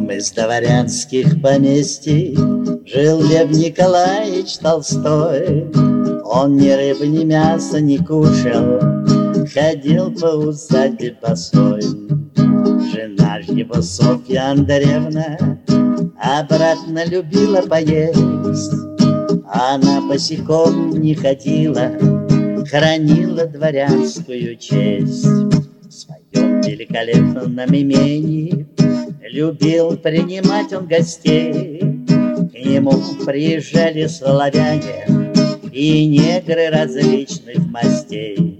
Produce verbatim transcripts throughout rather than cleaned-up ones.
одном из дворянских поместий жил Лев Николаевич Толстой. Он ни рыбы, ни мяса не кушал, ходил по усадьбе босой. Жена ж его, Софья Андреевна, обратно любила поесть. Она босиком не ходила, хранила дворянскую честь. В своем великолепном имении любил принимать он гостей. К нему приезжали славяне и негры различных мастей.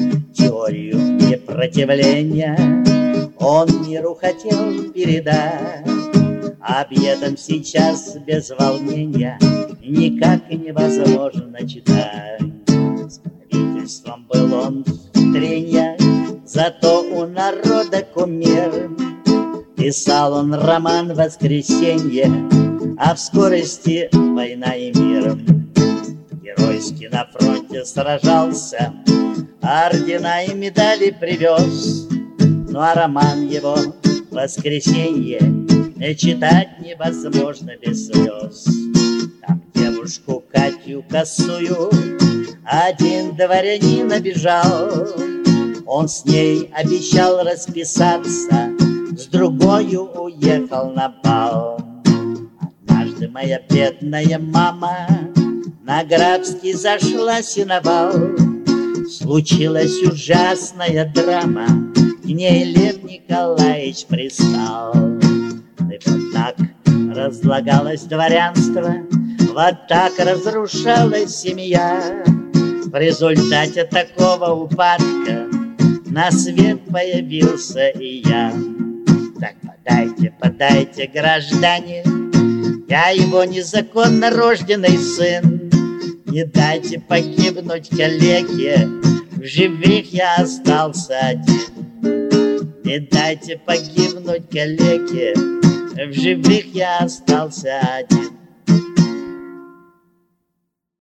Теорию непротивления он миру хотел передать. Об этом сейчас без волнения никак невозможно читать. С правительством был он в трениях, зато у народа кумир. Писал он роман «Воскресенье», а в скорости «Война и мир». Геройски на фронте сражался, ордена и медали привез. Ну а роман его «Воскресенье» читать невозможно без слез. Там девушку Катю косую один дворянин обижал. Он с ней обещал расписаться, с другою уехал на бал. Однажды моя бедная мама на Графский зашла сеновал. Случилась ужасная драма, к ней Лев Николаевич пристал. И вот так разлагалось дворянство, вот так разрушалась семья. В результате такого упадка на свет появился и я. Так подайте, подайте, граждане, я его незаконно рожденный сын. Не дайте погибнуть калеке, в живых я остался один. Не дайте погибнуть калеке, в живых я остался один.